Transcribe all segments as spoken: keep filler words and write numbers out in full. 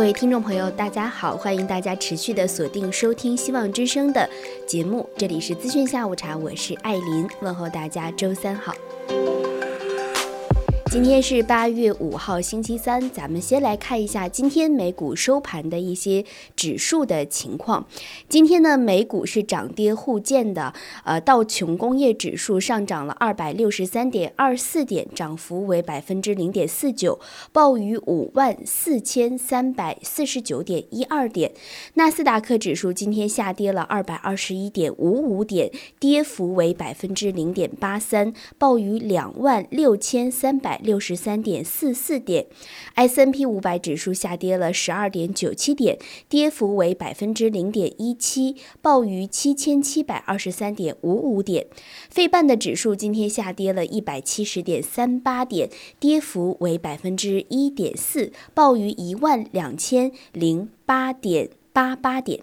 位听众朋友大家好，欢迎大家持续的锁定收听希望之声的节目，这里是资讯下午茶，我是艾琳，问候大家周三好。今天是八月五号星期三，咱们先来看一下今天美股收盘的一些指数的情况。今天呢，美股是涨跌互见的，呃，道琼工业指数上涨了二百六十三点二四点，涨幅为百分之零点四九，报于五万四千三百四十九点一二点。纳斯达克指数今天下跌了二百二十一点五五点，跌幅为百分之零点八三，报于两万六千三百六十三点四四点。 S and P 五百指数下跌了十二点九七点，跌幅为百分之零点一七，报于七千七百二十三点五五点。费半的指数今天下跌了一百七十点三八点，跌幅为百分之一点四，报于一万两千零八点八八点。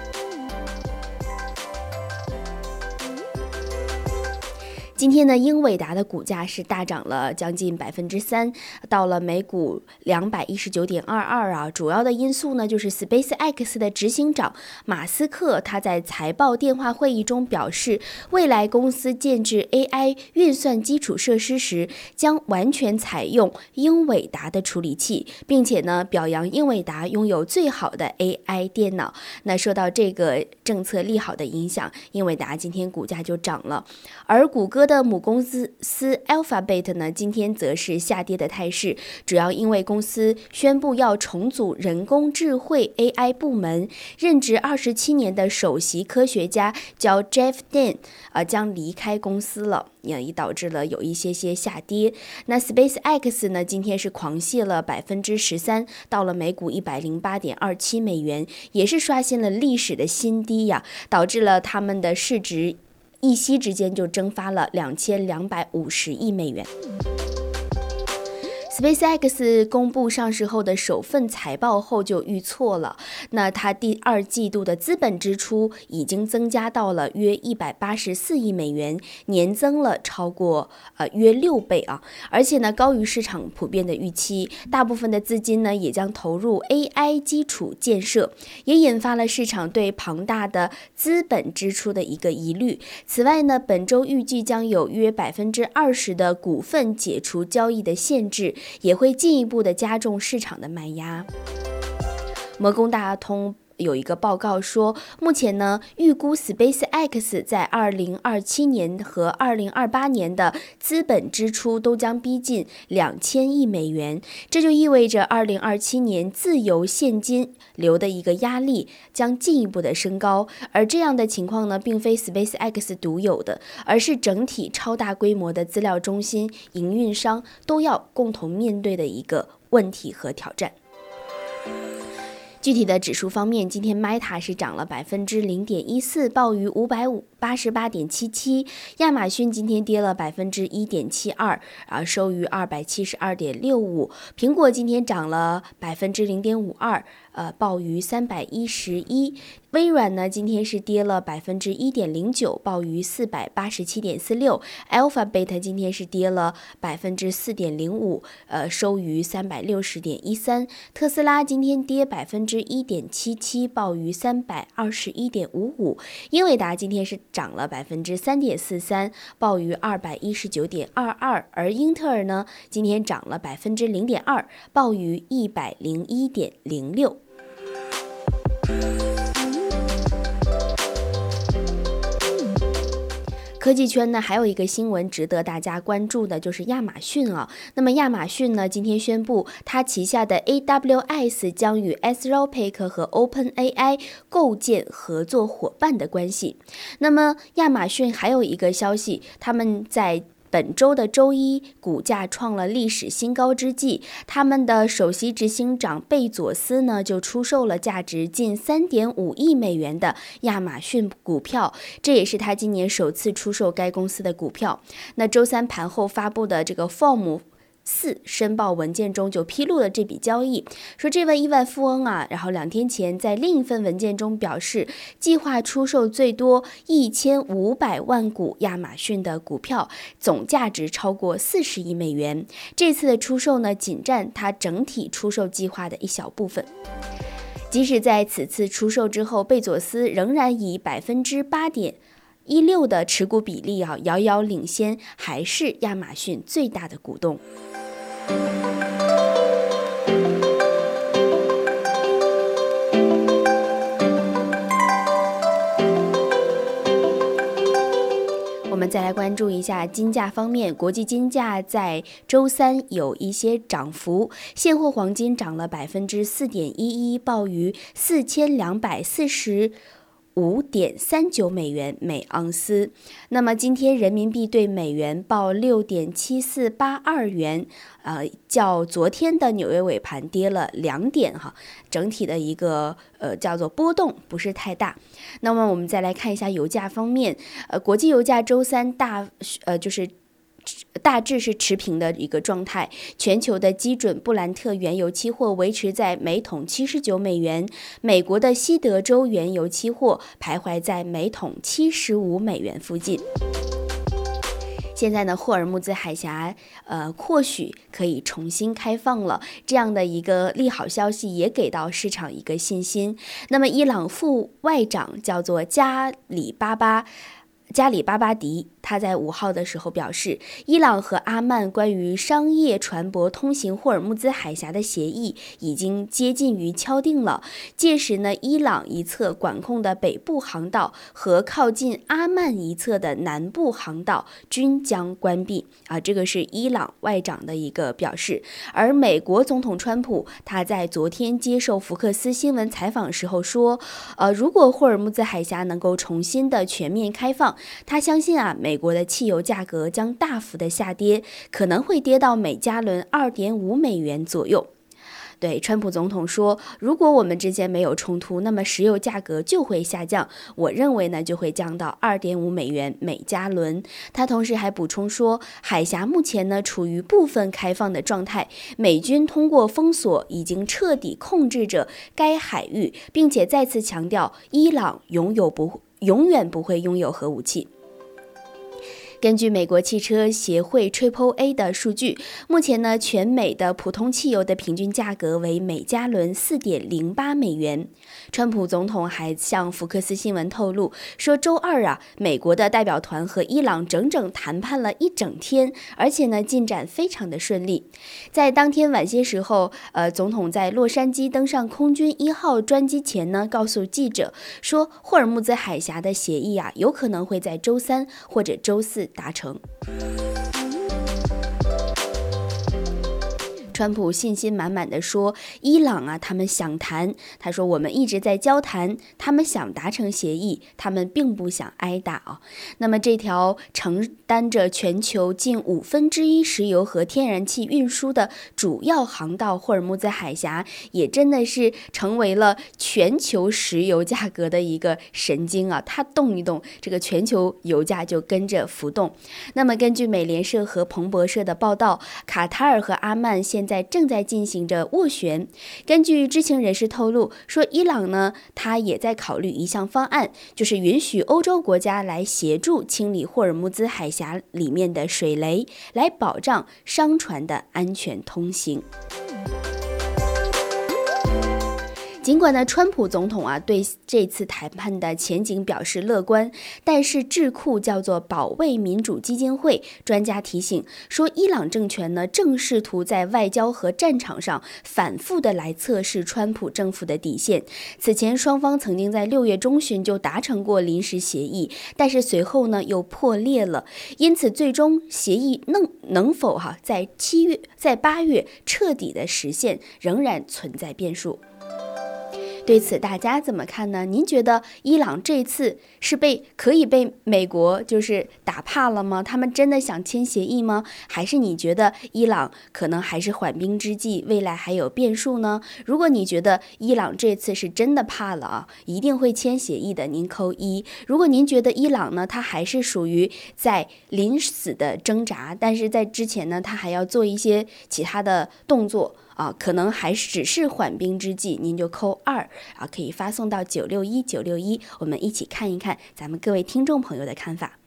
今天呢，英伟达的股价是大涨了将近百分之三，到了每股两百一十九点二二啊。主要的因素呢，就是 SpaceX 的执行长马斯克他在财报电话会议中表示，未来公司建制 A I 运算基础设施时，将完全采用英伟达的处理器，并且呢，表扬英伟达拥有最好的 A I 电脑。那受到这个政策利好的影响，英伟达今天股价就涨了，而谷歌的母公司 Alphabet 呢，今天则是下跌的态势，主要因为公司宣布要重组人工智慧 A I 部门，任职二十七年的首席科学家叫 Jeff Dean 呃，将离开公司了，也导致了有一些些下跌。那 SpaceX 呢，今天是狂泻了百分之十三，到了每股一百零八点二七美元，也是刷新了历史的新低呀，导致了他们的市值一夕之间就蒸发了两千两百五十亿美元。SpaceX 公布上市后的首份财报后就预错了，那它第二季度的资本支出已经增加到了约一百八十四亿美元，年增了超过呃约六倍啊，而且呢高于市场普遍的预期，大部分的资金呢也将投入 A I 基础建设，也引发了市场对庞大的资本支出的一个疑虑。此外呢，本周预计将有约百分之二十的股份解除交易的限制，也会进一步的加重市场的卖压。摩根大通有一个报告说，目前呢，预估 SpaceX 在二零二七年和二零二八年的资本支出都将逼近两千亿美元，这就意味着二零二七年自由现金流的一个压力将进一步的升高。而这样的情况呢，并非 SpaceX 独有的，而是整体超大规模的资料中心营运商都要共同面对的一个问题和挑战。具体的指数方面，今天 Meta 是涨了百分之零点一四，报于五百八十八点七七。亚马逊今天跌了百分之一点七二，啊，收于二百七十二点六五。苹果今天涨了百分之零点五二，呃，报于三百一十一。微软呢，今天是跌了百分之一点零九，报于四百八十七点四六。Alphabet 今天是跌了百分之四点零五，呃，收于三百六十点一三。特斯拉今天跌百分之一点七七，报于三百二十一点五五。英伟达今天是涨了百分之三点四三，报于二百一十九点二二。而英特尔呢，今天涨了百分之零点二，报于一百零一点零六。科技圈呢，还有一个新闻值得大家关注的，就是亚马逊啊。那么亚马逊呢，今天宣布，它旗下的 A W S 将与 Anthropic 和 OpenAI 构建合作伙伴的关系。那么亚马逊还有一个消息，他们在本周的周一，股价创了历史新高之际，他们的首席执行长贝佐斯呢就出售了价值近 三点五亿美元的亚马逊股票，这也是他今年首次出售该公司的股票。那周三盘后发布的这个 Form 四申报文件中就披露了这笔交易，说这位亿万富翁啊，然后两天前在另一份文件中表示，计划出售最多一千五百万股亚马逊的股票，总价值超过四十亿美元。这次的出售呢，仅占他整体出售计划的一小部分。即使在此次出售之后，贝佐斯仍然以百分之八点一六的持股比例啊，遥遥领先，还是亚马逊最大的股东。我们再来关注一下金价方面，国际金价在周三有一些涨幅，现货黄金涨了百分之四点一一，报于四千两百四十。五点三九美元每盎司。那么今天人民币对美元报六点七四八二元，呃，较昨天的纽约尾盘跌了两点哈，整体的一个呃叫做波动不是太大。那么我们再来看一下油价方面，呃，国际油价周三大呃就是。大致是持平的一个状态，全球的基准布兰特原油期货维持在每桶七十九美元，美国的西德州原油期货徘徊在每桶七十五美元附近。现在呢，霍尔木兹海峡呃或许可以重新开放了，这样的一个利好消息也给到市场一个信心。那么伊朗副外长叫做加里巴巴加里巴巴迪，他在五号的时候表示，伊朗和阿曼关于商业船舶通行霍尔木兹海峡的协议已经接近于敲定了。届时呢，伊朗一侧管控的北部航道和靠近阿曼一侧的南部航道均将关闭。啊，这个是伊朗外长的一个表示。而美国总统川普他在昨天接受福克斯新闻采访时候说，呃，如果霍尔木兹海峡能够重新的全面开放，他相信啊，美国的汽油价格将大幅的下跌，可能会跌到每加仑 二点五美元左右。对，川普总统说，如果我们之间没有冲突，那么石油价格就会下降，我认为呢就会降到 二点五美元每加仑。他同时还补充说，海峡目前呢处于部分开放的状态，美军通过封锁已经彻底控制着该海域，并且再次强调，伊朗拥有不永远不会拥有核武器。根据美国汽车协会 Triple A 的数据，目前呢，全美的普通汽油的平均价格为每加仑 四点零八美元。川普总统还向福克斯新闻透露说，周二啊，美国的代表团和伊朗整整谈判了一整天，而且呢，进展非常的顺利。在当天晚些时候，呃，总统在洛杉矶登上空军一号专机前呢，告诉记者说，霍尔木兹海峡的协议啊，有可能会在周三或者周四达成。川普信心满满的说，伊朗啊，他们想谈，他说我们一直在交谈，他们想达成协议，他们并不想挨打啊。那么这条承担着全球近五分之一石油和天然气运输的主要航道霍尔木兹海峡，也真的是成为了全球石油价格的一个神经啊，它动一动，这个全球油价就跟着浮动。那么根据美联社和彭博社的报道，卡塔尔和阿曼现在正在进行着斡旋。根据知情人士透露说，伊朗呢，他也在考虑一项方案，就是允许欧洲国家来协助清理霍尔木兹海峡里面的水雷，来保障商船的安全通行。尽管呢，川普总统啊对这次谈判的前景表示乐观，但是智库叫做保卫民主基金会专家提醒说，伊朗政权呢正试图在外交和战场上反复的来测试川普政府的底线。此前双方曾经在六月中旬就达成过临时协议，但是随后呢又破裂了，因此最终协议能能否哈、啊、在七月在八月彻底的实现，仍然存在变数。 对此大家怎么看呢？您觉得伊朗这次是被可以被美国就是打怕了吗？他们真的想签协议吗？还是你觉得伊朗可能还是缓兵之计，未来还有变数呢？如果你觉得伊朗这次是真的怕了啊，一定会签协议的，您扣一。如果您觉得伊朗呢，它还是属于在临死的挣扎，但是在之前呢，它还要做一些其他的动作啊，可能还只是缓兵之计，您就扣二啊，可以发送到九六一九六一，我们一起看一看咱们各位听众朋友的看法。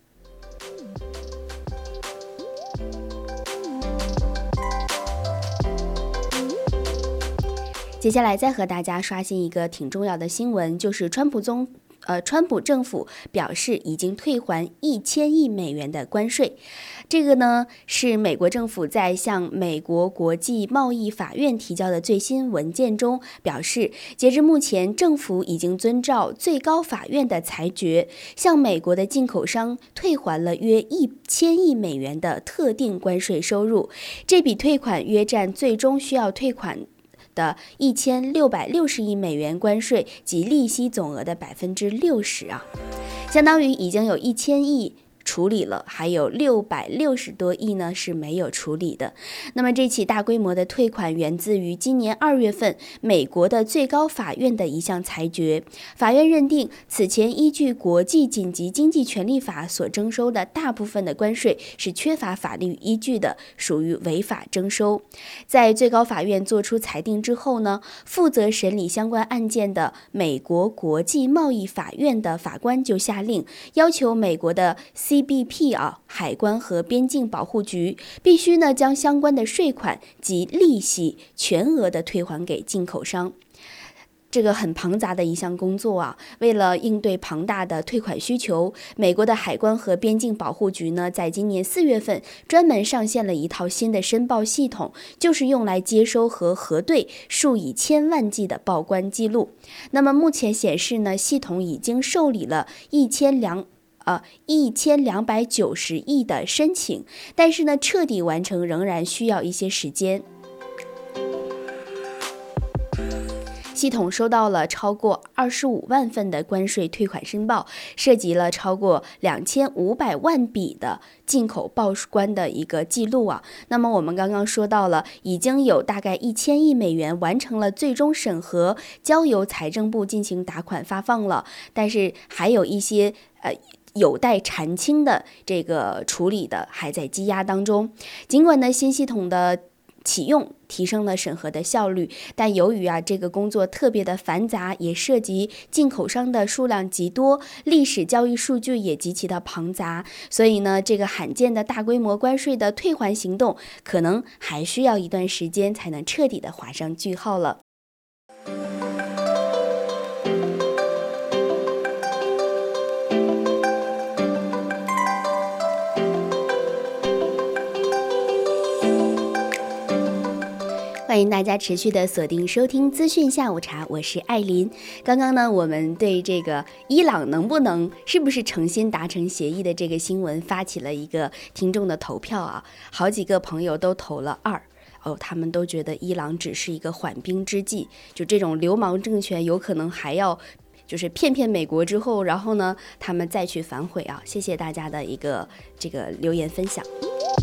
接下来再和大家刷新一个挺重要的新闻，就是川普总呃，川普政府表示已经退还一千亿美元的关税。这个呢是美国政府在向美国国际贸易法院提交的最新文件中表示，截至目前，政府已经遵照最高法院的裁决，向美国的进口商退还了约一千亿美元的特定关税收入。这笔退款约占最终需要退款的一千六百六十亿美元关税及利息总额的百分之六十啊，相当于已经有一千亿处理了，还有六百六十多亿呢是没有处理的。那么这起大规模的退款源自于今年二月份美国的最高法院的一项裁决。法院认定，此前依据国际紧急经济权利法所征收的大部分的关税是缺乏法律依据的，属于违法征收。在最高法院作出裁定之后呢，负责审理相关案件的美国国际贸易法院的法官就下令，要求美国的 C B P 啊，海关和边境保护局必须呢将相关的税款及利息全额的退还给进口商。这个很庞杂的一项工作啊，为了应对庞大的退款需求，美国的海关和边境保护局呢，在今年四月份专门上线了一套新的申报系统，就是用来接收和核对数以千万计的报关记录。那么目前显示呢，系统已经受理了一千两。呃，一千两百九十亿的申请，但是呢，彻底完成仍然需要一些时间。系统收到了超过二十五万份的关税退款申报，涉及了超过两千五百万笔的进口报关的一个记录啊。那么我们刚刚说到了，已经有大概一千亿美元完成了最终审核，交由财政部进行打款发放了，但是还有一些呃。有待澄清的这个处理的还在积压当中。尽管呢新系统的启用提升了审核的效率，但由于啊这个工作特别的繁杂，也涉及进口商的数量极多，历史交易数据也极其的庞杂，所以呢这个罕见的大规模关税的退还行动可能还需要一段时间才能彻底的画上句号了。欢迎大家持续的锁定收听资讯下午茶，我是艾琳。刚刚呢，我们对这个伊朗能不能是不是诚心达成协议的这个新闻发起了一个听众的投票啊，好几个朋友都投了二哦，他们都觉得伊朗只是一个缓兵之计，就这种流氓政权有可能还要就是骗骗美国之后，然后呢他们再去反悔啊。谢谢大家的一个这个留言分享。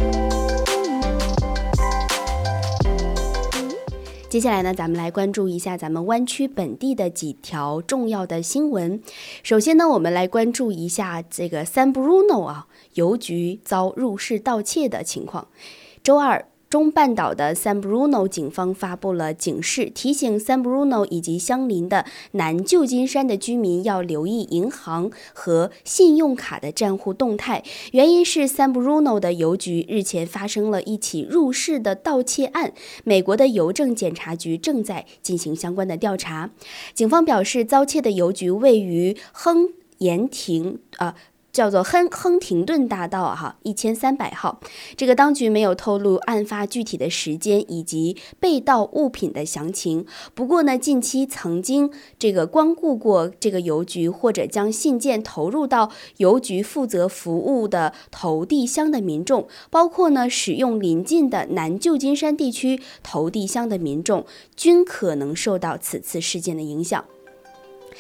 接下来呢，咱们来关注一下咱们湾区本地的几条重要的新闻。首先呢，我们来关注一下这个 San Bruno 啊，邮局遭入室盗窃的情况。周二，中半岛的 San Bruno 警方发布了警示，提醒 San Bruno 以及相邻的南旧金山的居民要留意银行和信用卡的账户动态。原因是 San Bruno 的邮局日前发生了一起入室的盗窃案，美国的邮政检察局正在进行相关的调查。警方表示，遭窃的邮局位于亨廷庭啊。叫做亨亨廷顿大道哈一千三百号，这个当局没有透露案发具体的时间以及被盗物品的详情。不过呢，近期曾经这个光顾过这个邮局或者将信件投入到邮局负责服务的投递箱的民众，包括呢使用邻近的南旧金山地区投递箱的民众，均可能受到此次事件的影响。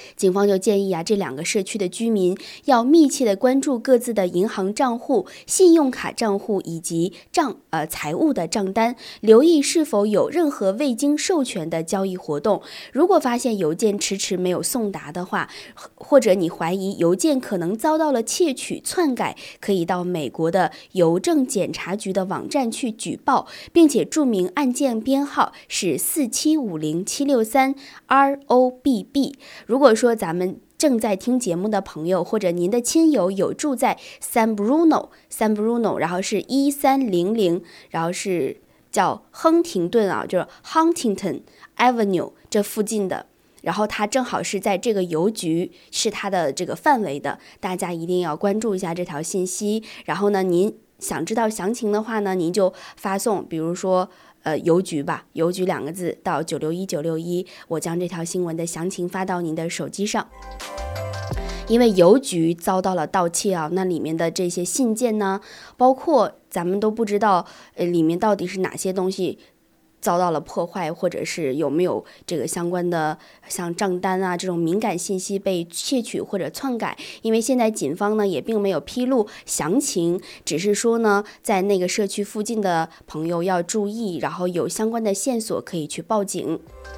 警方就建议啊，这两个社区的居民要密切的关注各自的银行账户、信用卡账户以及账呃财务的账单，留意是否有任何未经授权的交易活动。如果发现邮件迟迟没有送达的话，或者你怀疑邮件可能遭到了窃取、篡改，可以到美国的邮政检察局的网站去举报，并且注明案件编号是四七五零七六三 R O B B。 如果说咱们正在听节目的朋友，或者您的亲友有住在 San Bruno San Bruno 然后是一三零零，然后是叫亨廷顿啊，就是 Huntington Avenue 这附近的，然后它正好是在这个邮局是它的这个范围的，大家一定要关注一下这条信息。然后呢，您想知道详情的话呢，您就发送比如说呃邮局吧，邮局两个字到九六一九六一，我将这条新闻的详情发到您的手机上。因为邮局遭到了盗窃啊，那里面的这些信件呢，包括咱们都不知道呃里面到底是哪些东西遭到了破坏，或者是有没有这个相关的像账单啊这种敏感信息被窃取或者篡改。因为现在警方呢也并没有披露详情，只是说呢在那个社区附近的朋友要注意，然后有相关的线索可以去报警。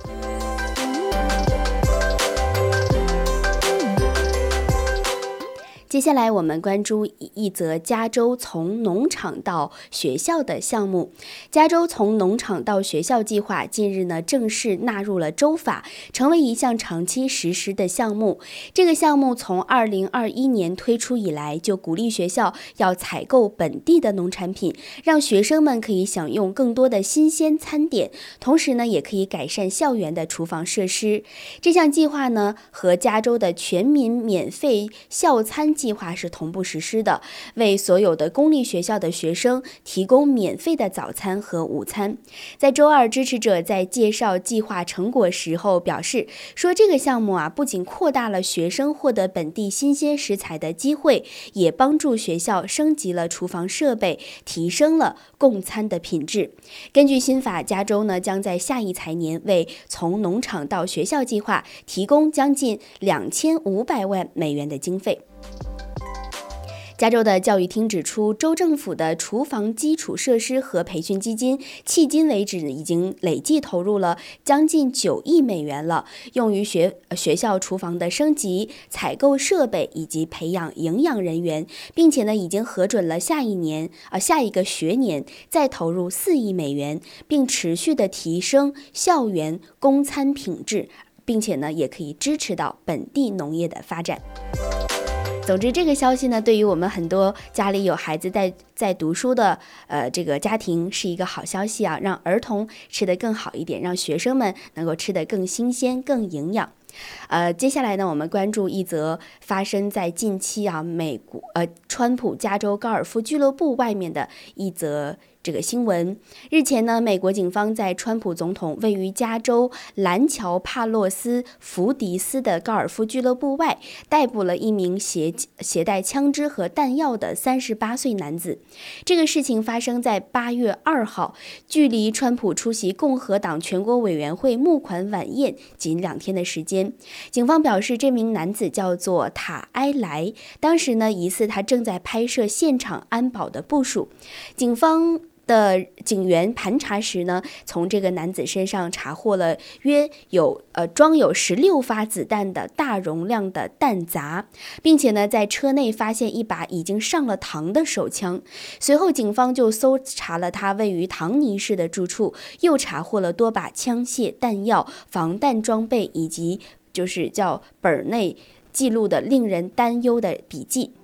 接下来我们关注一则加州从农场到学校的项目。加州从农场到学校计划近日呢正式纳入了州法，成为一项长期实施的项目。这个项目从二零二一年推出以来，就鼓励学校要采购本地的农产品，让学生们可以享用更多的新鲜餐点，同时呢也可以改善校园的厨房设施。这项计划呢和加州的全民免费校餐计划是同步实施的，为所有的公立学校的学生提供免费的早餐和午餐。在周二，支持者在介绍计划成果时候表示，说这个项目啊，不仅扩大了学生获得本地新鲜食材的机会，也帮助学校升级了厨房设备，提升了供餐的品质。根据新法，加州呢将在下一财年为从农场到学校计划提供将近两千五百万美元的经费。加州的教育厅指出，州政府的厨房基础设施和培训基金迄今为止已经累计投入了将近九亿美元了，用于学学校厨房的升级、采购设备以及培养营养人员，并且呢已经核准了下一年啊下一个学年再投入四亿美元，并持续的提升校园供餐品质，并且呢也可以支持到本地农业的发展。总之，这个消息呢，对于我们很多家里有孩子在在读书的呃这个家庭是一个好消息啊，让儿童吃得更好一点，让学生们能够吃得更新鲜、更营养。呃，接下来呢，我们关注一则发生在近期啊，美国呃川普加州高尔夫俱乐部外面的一则这个新闻。日前呢，美国警方在川普总统位于加州兰乔帕洛斯福迪斯的高尔夫俱乐部外，逮捕了一名携携带枪支和弹药的三十八岁男子。这个事情发生在八月二号，距离川普出席共和党全国委员会募款晚宴仅两天的时间。警方表示，这名男子叫做塔埃莱，当时呢，疑似他正在拍摄现场安保的部署。警方的警员盘查时呢，从这个男子身上查获了约有呃装有十六发子弹的大容量的弹夹，并且呢在车内发现一把已经上了膛的手枪。随后警方就搜查了他位于唐尼市的住处，又查获了多把枪械、弹药、防弹装备以及就是叫本内记录的令人担忧的笔记。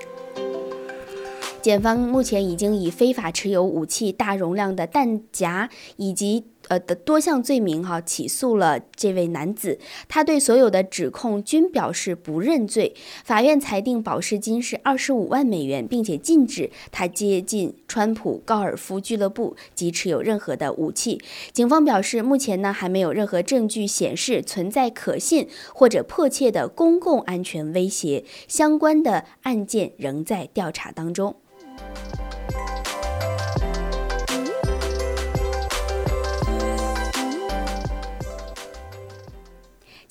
检方目前已经以非法持有武器、大容量的弹夹以及呃的多项罪名哈起诉了这位男子，他对所有的指控均表示不认罪。法院裁定保释金是二十五万美元，并且禁止他接近川普高尔夫俱乐部及持有任何的武器。警方表示，目前呢还没有任何证据显示存在可信或者迫切的公共安全威胁，相关的案件仍在调查当中。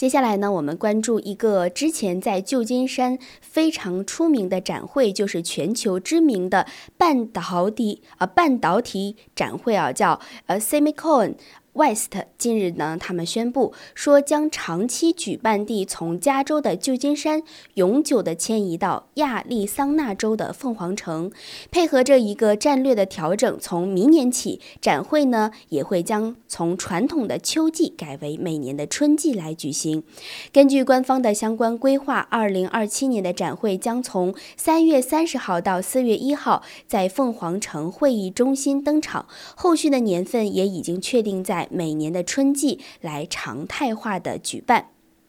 接下来呢，我们关注一个之前在旧金山非常出名的展会，就是全球知名的半导体呃半导体展会啊，叫呃 Semicon West。 近日呢，他们宣布说将长期举办地从加州的旧金山永久的迁移到亚利桑那州的凤凰城。配合着一个战略的调整，从明年起，展会呢也会将从传统的秋季改为每年的春季来举行。根据官方的相关规划，二零二七年的展会将从三月三十号到四月一号在凤凰城会议中心登场，后续的年份也已经确定在每年的春季来常态化的举办。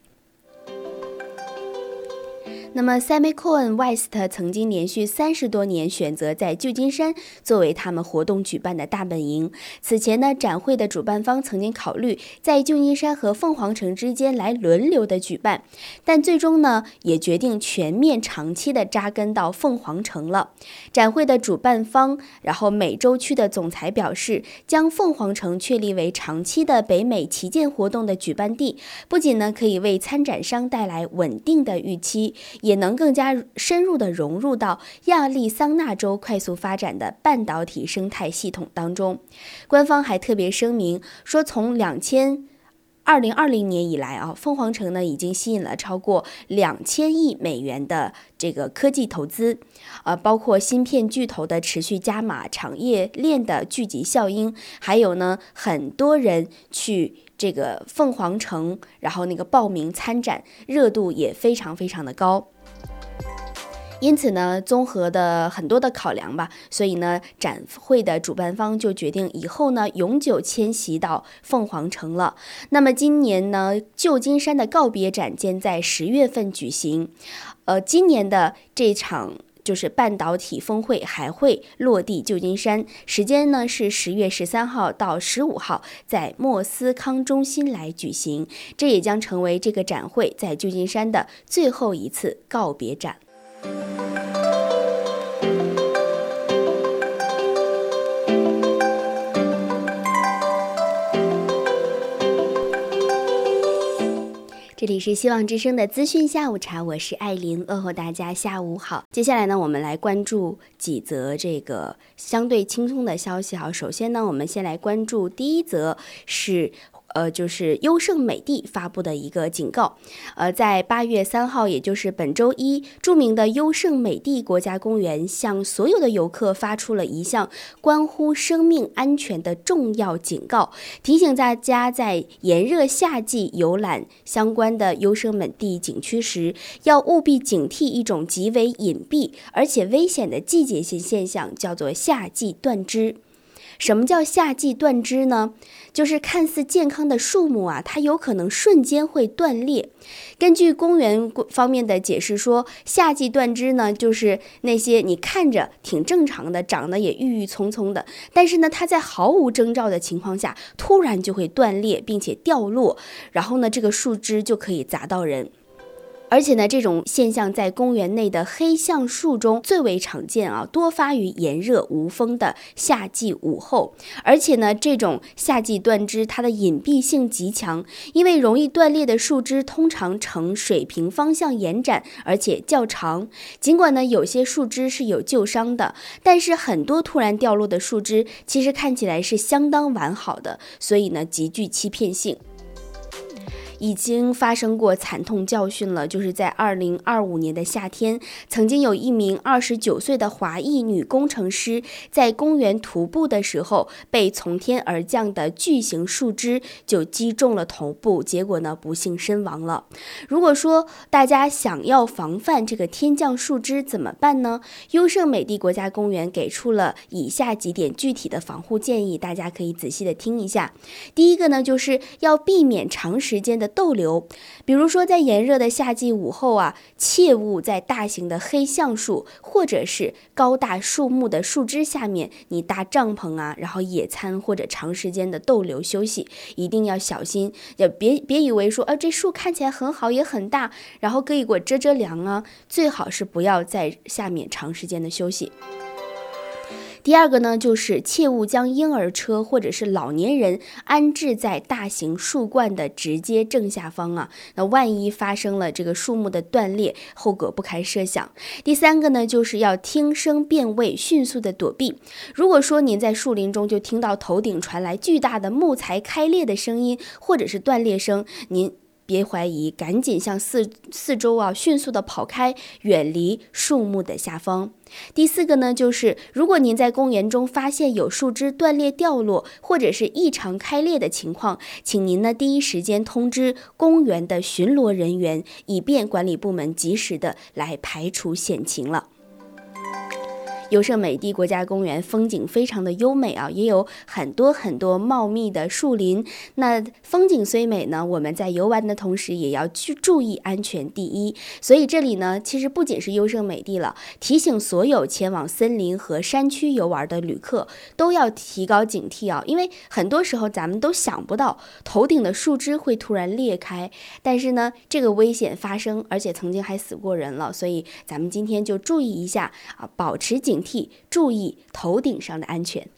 那么 Semicon West 曾经连续三十多年选择在旧金山作为他们活动举办的大本营。此前呢，展会的主办方曾经考虑在旧金山和凤凰城之间来轮流的举办，但最终呢，也决定全面长期的扎根到凤凰城了。展会的主办方，然后美洲区的总裁表示，将凤凰城确立为长期的北美旗舰活动的举办地，不仅呢可以为参展商带来稳定的预期，也能更加深入地融入到亚利桑那州快速发展的半导体生态系统当中。官方还特别声明说，从二零二零年以来啊，凤凰城呢已经吸引了超过两千亿美元的这个科技投资，呃，包括芯片巨头的持续加码、产业链的聚集效应，还有呢很多人去这个凤凰城，然后那个报名参展，热度也非常非常的高。因此呢，综合的很多的考量吧，所以呢，展会的主办方就决定以后呢，永久迁徙到凤凰城了。那么今年呢，旧金山的告别展将在十月份举行。呃，今年的这场就是半导体峰会还会落地旧金山，时间呢是十月十三号到十五号，在莫斯康中心来举行。这也将成为这个展会在旧金山的最后一次告别展。这里是希望之声的资讯下午茶，我是艾琳，问候大家下午好。接下来呢，我们来关注几则这个相对轻松的消息哈。首先呢，我们先来关注第一则是。呃，就是优胜美地发布的一个警告，呃，在八月三号，也就是本周一，著名的优胜美地国家公园向所有的游客发出了一项关乎生命安全的重要警告，提醒大家在炎热夏季游览相关的优胜美地景区时，要务必警惕一种极为隐蔽而且危险的季节性现象，叫做夏季断枝。什么叫夏季断枝呢？就是看似健康的树木啊，它有可能瞬间会断裂。根据公园方面的解释说，夏季断枝呢，就是那些你看着挺正常的，长得也郁郁葱葱的，但是呢，它在毫无征兆的情况下，突然就会断裂，并且掉落，然后呢，这个树枝就可以砸到人。而且呢，这种现象在公园内的黑橡树中最为常见啊，多发于炎热无风的夏季午后。而且呢，这种夏季断枝它的隐蔽性极强，因为容易断裂的树枝通常呈水平方向延展，而且较长。尽管呢，有些树枝是有旧伤的，但是很多突然掉落的树枝其实看起来是相当完好的，所以呢，极具欺骗性。已经发生过惨痛教训了，就是在二零二五年的夏天，曾经有一名二十九岁的华裔女工程师在公园徒步的时候，被从天而降的巨型树枝就击中了头部，结果呢不幸身亡了。如果说大家想要防范这个天降树枝怎么办呢？优胜美地国家公园给出了以下几点具体的防护建议，大家可以仔细的听一下。第一个呢，就是要避免长时间的逗留，比如说在炎热的夏季午后啊，切勿在大型的黑橡树或者是高大树木的树枝下面你搭帐篷啊，然后野餐或者长时间的逗留休息，一定要小心，也别别以为说啊这树看起来很好也很大，然后可以给我遮遮凉啊，最好是不要在下面长时间的休息。 第二个呢，就是切勿将婴儿车或者是老年人安置在大型树冠的直接正下方啊，那万一发生了这个树木的断裂，后果不堪设想。第三个呢，就是要听声辨位，迅速的躲避。如果说您在树林中就听到头顶传来巨大的木材开裂的声音，或者是断裂声，您别怀疑，赶紧向四四周啊迅速的跑开，远离树木的下方。第四个呢，就是如果您在公园中发现有树枝断裂掉落，或者是异常开裂的情况，请您呢第一时间通知公园的巡逻人员，以便管理部门及时的来排除险情了。优胜美地国家公园风景非常的优美啊，也有很多很多茂密的树林。那风景虽美呢，我们在游玩的同时也要去注意安全第一。所以这里呢，其实不仅是优胜美地了，提醒所有前往森林和山区游玩的旅客都要提高警惕啊，因为很多时候咱们都想不到头顶的树枝会突然裂开，但是呢，这个危险发生，而且曾经还死过人了。所以咱们今天就注意一下啊，保持警惕，注意头顶上的安全。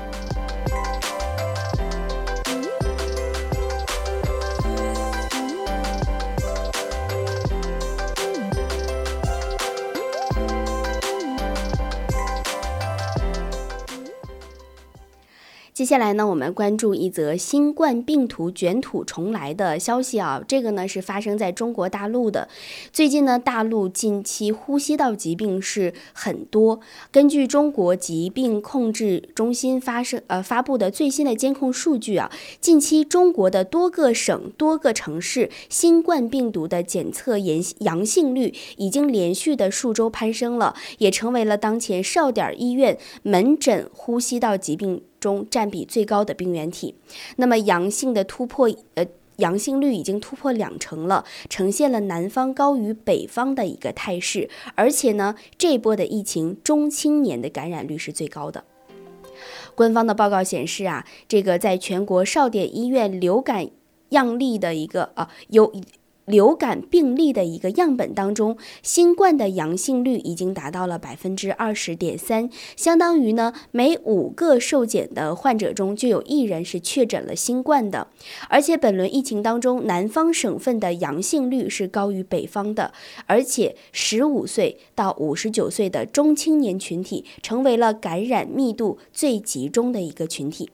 接下来呢，我们关注一则新冠病毒卷土重来的消息啊，这个呢是发生在中国大陆的。最近呢，大陆近期呼吸道疾病是很多。根据中国疾病控制中心发生呃发布的最新的监控数据啊，近期中国的多个省、多个城市新冠病毒的检测阳阳性率已经连续的数周攀升了，也成为了当前少点医院门诊呼吸道疾病中占比最高的病原体。那么阳性的突破呃阳性率已经突破两成了，呈现了南方高于北方的一个态势。而且呢，这波的疫情中青年的感染率是最高的。官方的报告显示啊，这个在全国少点医院流感样例的一个啊有流感病例的一个样本当中，新冠的阳性率已经达到了百分之二十点三，相当于呢每五个受检的患者中就有一人是确诊了新冠的。而且本轮疫情当中，南方省份的阳性率是高于北方的，而且十五岁到五十九岁的中青年群体成为了感染密度最集中的一个群体。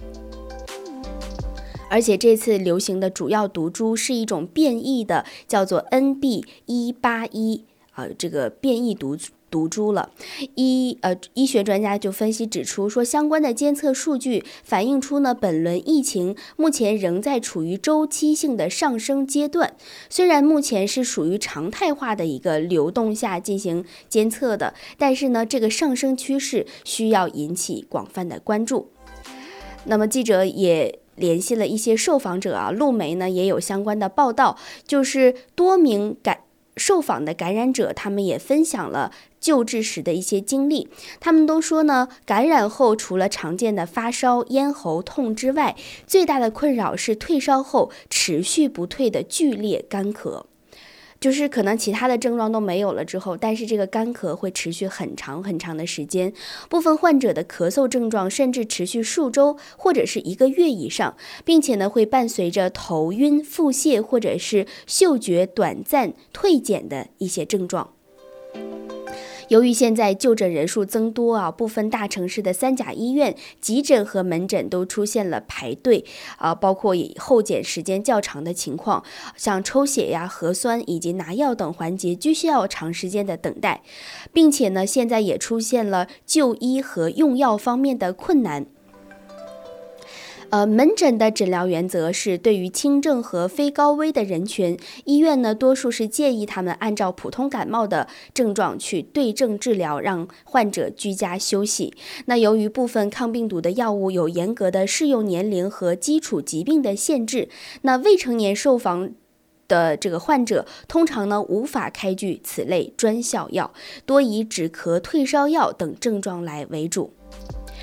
而且这次流行的主要毒株是一种变异的，叫做 N B 一八一 啊、呃，这个变异毒毒株了。医呃医学专家就分析指出说，相关的监测数据反映出呢，本轮疫情目前仍在处于周期性的上升阶段。虽然目前是属于常态化的一个流动下进行监测的，但是呢，这个上升趋势需要引起广泛的关注。那么记者也联系了一些受访者啊，路媒呢也有相关的报道，就是多名感受访的感染者，他们也分享了救治时的一些经历。他们都说呢，感染后除了常见的发烧、咽喉痛之外，最大的困扰是退烧后持续不退的剧烈干咳。就是可能其他的症状都没有了之后，但是这个干咳会持续很长很长的时间，部分患者的咳嗽症状甚至持续数周或者是一个月以上，并且呢会伴随着头晕、腹泻或者是嗅觉短暂退减的一些症状。由于现在就诊人数增多啊，部分大城市的三甲医院急诊和门诊都出现了排队啊，包括以候检时间较长的情况，像抽血呀、核酸以及拿药等环节均需要长时间的等待，并且呢，现在也出现了就医和用药方面的困难。呃，门诊的诊疗原则是对于轻症和非高危的人群，医院呢多数是建议他们按照普通感冒的症状去对症治疗，让患者居家休息。那由于部分抗病毒的药物有严格的适用年龄和基础疾病的限制，那未成年受访的这个患者通常呢无法开具此类专效药，多以止咳、退烧药等症状来为主。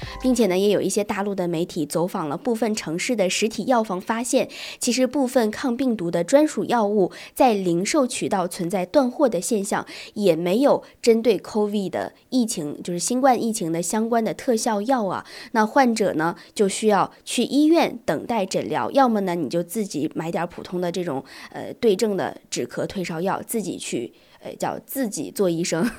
并且呢，也有一些大陆的媒体走访了部分城市的实体药房，发现其实部分抗病毒的专属药物在零售渠道存在断货的现象，也没有针对 COVID 的疫情，就是新冠疫情的相关的特效药啊。那患者呢就需要去医院等待诊疗，要么呢你就自己买点普通的这种呃对症的止咳退烧药，自己去呃叫自己做医生。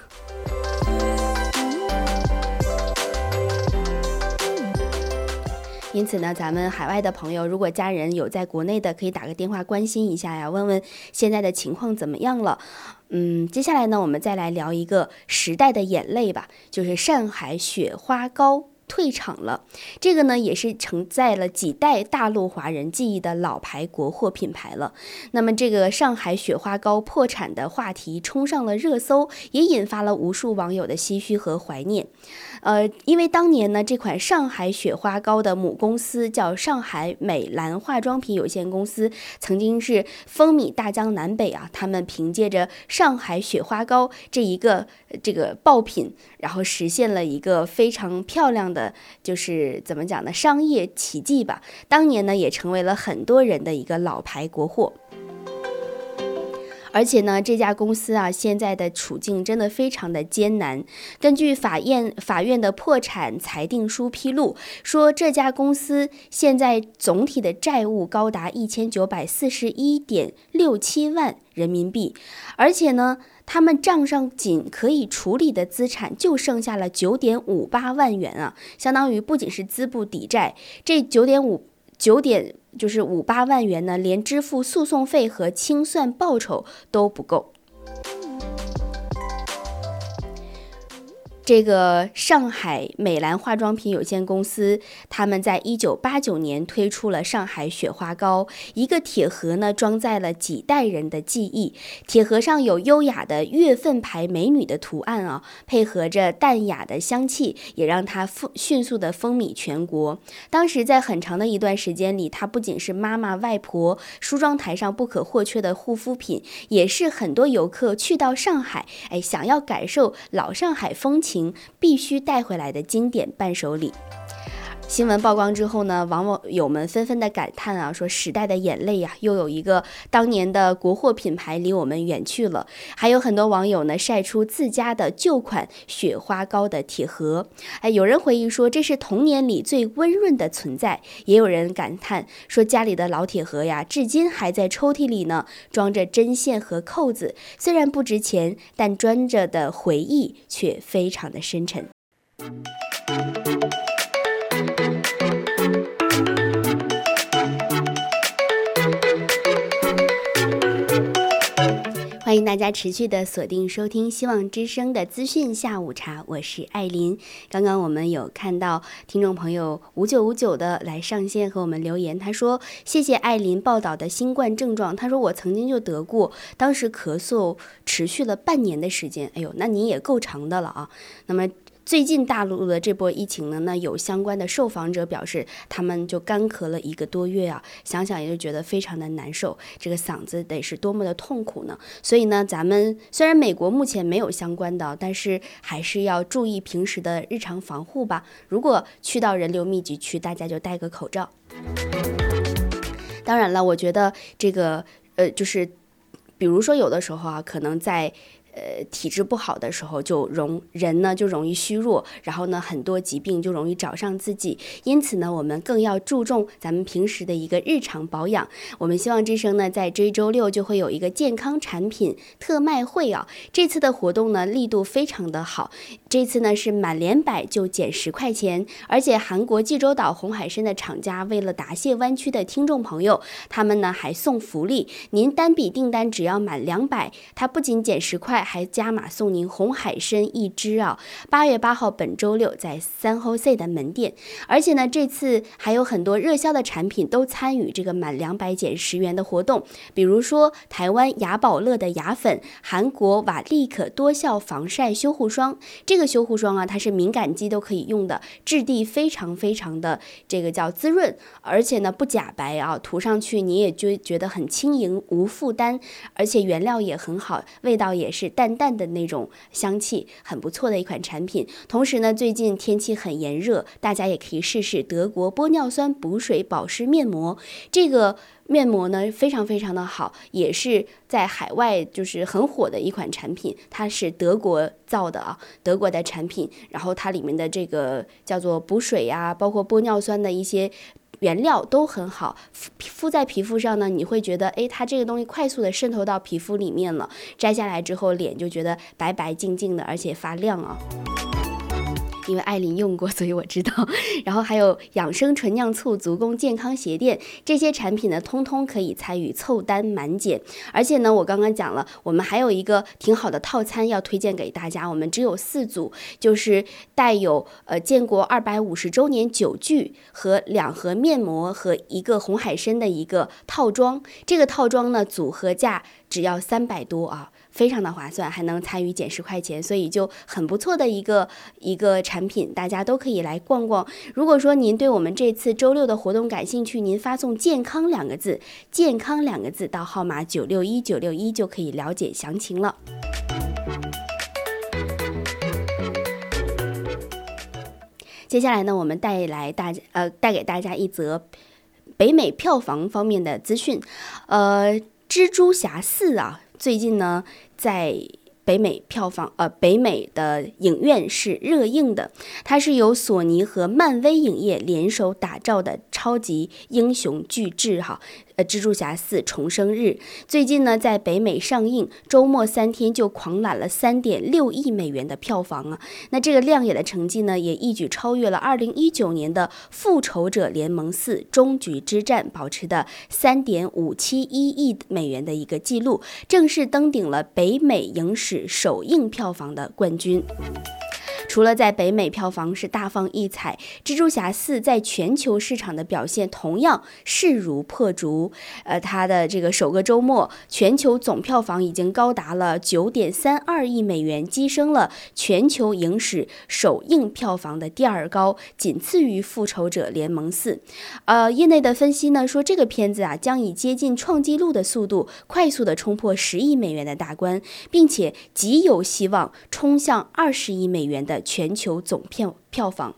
因此呢，咱们海外的朋友，如果家人有在国内的，可以打个电话关心一下呀，问问现在的情况怎么样了。嗯，接下来呢，我们再来聊一个时代的眼泪吧，就是上海雪花膏退场了。这个呢也是承载了几代大陆华人记忆的老牌国货品牌了。那么这个上海雪花膏破产的话题冲上了热搜，也引发了无数网友的唏嘘和怀念。呃，因为当年呢，这款上海雪花膏的母公司叫上海美兰化妆品有限公司，曾经是风靡大江南北啊。他们凭借着上海雪花膏这一个这个爆品，然后实现了一个非常漂亮的，就是怎么讲呢，商业奇迹吧。当年呢，也成为了很多人的一个老牌国货。而且呢，这家公司啊，现在的处境真的非常的艰难。根据法院法院的破产裁定书披露，说这家公司现在总体的债务高达一千九百四十一点六七万人民币，而且呢，他们账上仅可以处理的资产就剩下了九点五八万元啊，相当于不仅是资不抵债，这九点五九点。就是五八万元呢，连支付诉讼费和清算报酬都不够。这个上海美兰化妆品有限公司，他们在一九八九年推出了上海雪花膏，一个铁盒呢装载了几代人的记忆，铁盒上有优雅的月份牌美女的图案啊，配合着淡雅的香气，也让它迅速的风靡全国。当时在很长的一段时间里，它不仅是妈妈外婆梳妆台上不可或缺的护肤品，也是很多游客去到上海，哎，想要感受老上海风情必须带回来的经典伴手礼。新闻曝光之后呢，网友们纷纷的感叹啊，说时代的眼泪啊，又有一个当年的国货品牌离我们远去了。还有很多网友呢晒出自家的旧款雪花膏的铁盒，哎，有人回忆说这是童年里最温润的存在，也有人感叹说家里的老铁盒呀，至今还在抽屉里呢，装着针线和扣子，虽然不值钱，但装着的回忆却非常的深沉。欢迎大家持续的锁定收听希望之声的资讯下午茶，我是艾琳。刚刚我们有看到听众朋友五九五九的来上线和我们留言，他说谢谢艾琳报道的新冠症状，他说我曾经就得过，当时咳嗽持续了半年的时间，哎呦，那你也够长的了啊。那么最近大陆的这波疫情呢，那有相关的受访者表示，他们就干咳了一个多月啊，想想也就觉得非常的难受，这个嗓子得是多么的痛苦呢？所以呢，咱们虽然美国目前没有相关的，但是还是要注意平时的日常防护吧。如果去到人流密集区，大家就戴个口罩。当然了，我觉得这个呃，就是比如说有的时候啊，可能在呃，体质不好的时候，就容人呢就容易虚弱，然后呢很多疾病就容易找上自己。因此呢，我们更要注重咱们平时的一个日常保养。我们希望之声呢，在这周六就会有一个健康产品特卖会啊。这次的活动呢，力度非常的好。这次呢是满两百就减十块钱，而且韩国济州岛红海参的厂家为了答谢湾区的听众朋友，他们呢还送福利，您单笔订单只要满两百，它不仅减十块，还加码送您红海参一支啊！八月八号本周六在三后 C 的门店，而且呢，这次还有很多热销的产品都参与这个满两百减十元的活动，比如说台湾雅宝乐的雅粉，韩国瓦丽可多效防晒修护霜。这个修护霜啊，它是敏感肌都可以用的，质地非常非常的这个叫滋润，而且呢不假白啊，涂上去你也就觉得很轻盈无负担，而且原料也很好，味道也是是淡淡的那种香气，很不错的一款产品。同时呢，最近天气很炎热，大家也可以试试德国玻尿酸补水保湿面膜。这个面膜呢非常非常的好，也是在海外就是很火的一款产品，它是德国造的啊，德国的产品，然后它里面的这个叫做补水呀、啊，包括玻尿酸的一些原料都很好，敷在皮肤上呢，你会觉得哎，它这个东西快速的渗透到皮肤里面了，摘下来之后脸就觉得白白净净的，而且发亮啊。因为艾琳用过，所以我知道。然后还有养生纯酿醋、足弓健康鞋垫，这些产品呢，通通可以参与凑单满减。而且呢，我刚刚讲了，我们还有一个挺好的套餐要推荐给大家。我们只有四组，就是带有呃建国二百五十周年酒具和两盒面膜和一个红海参的一个套装。这个套装呢，组合价只要三百多啊。非常的划算，还能参与减十块钱，所以就很不错的一个一个产品，大家都可以来逛逛。如果说您对我们这次周六的活动感兴趣，您发送健康两个字健康两个字到号码九六一九六一就可以了解详情了。接下来呢，我们带来大家呃带给大家一则北美票房方面的资讯。呃，蜘蛛侠四啊，最近呢，在北美票房，呃，北美的影院是热映的。它是由索尼和漫威影业联手打造的超级英雄巨制哈。呃，蜘蛛侠四重生日最近呢在北美上映，周末三天就狂揽了三点六亿美元的票房啊！那这个亮眼的成绩呢，也一举超越了二零一九年的《复仇者联盟四：终局之战》保持的三点五七一亿美元的一个记录，正式登顶了北美影史首映票房的冠军。除了在北美票房是大放异彩，蜘蛛侠四在全球市场的表现同样势如破竹。呃，它的这个首个周末全球总票房已经高达了 九点三二亿美元，跻身了全球影史首映票房的第二高，仅次于复仇者联盟四。呃，业内的分析呢说，这个片子啊将以接近创纪录的速度快速的冲破十亿美元的大关，并且极有希望冲向二十亿美元的全球总票票房。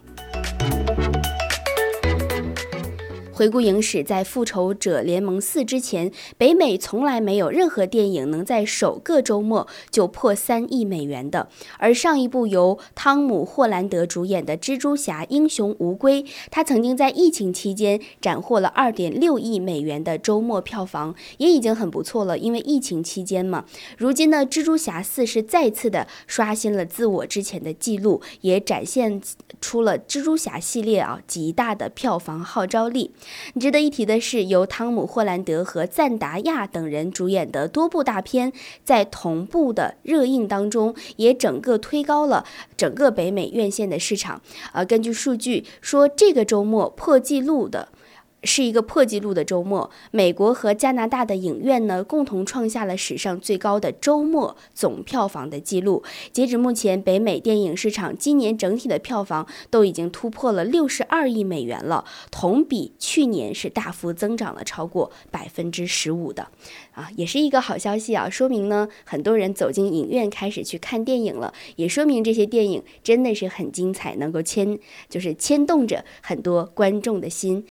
回顾影史，在《复仇者联盟四》之前，北美从来没有任何电影能在首个周末就破三亿美元的。而上一部由汤姆·霍兰德主演的《蜘蛛侠：英雄无归》，他曾经在疫情期间斩获了 二点六亿美元的周末票房，也已经很不错了。因为疫情期间嘛，如今呢，《蜘蛛侠四》是再次的刷新了自我之前的记录，也展现出了蜘蛛侠系列啊极大的票房号召力。值得一提的是，由汤姆·霍兰德和赞达亚等人主演的多部大片，在同步的热映当中，也整个推高了整个北美院线的市场。呃，根据数据说，这个周末破纪录的。是一个破纪录的周末，美国和加拿大的影院呢，共同创下了史上最高的周末总票房的记录。截止目前，北美电影市场今年整体的票房都已经突破了六十二亿美元了，同比去年是大幅增长了超过百分之十五的，啊，也是一个好消息啊！说明呢，很多人走进影院开始去看电影了，也说明这些电影真的是很精彩，能够牵就是牵动着很多观众的心。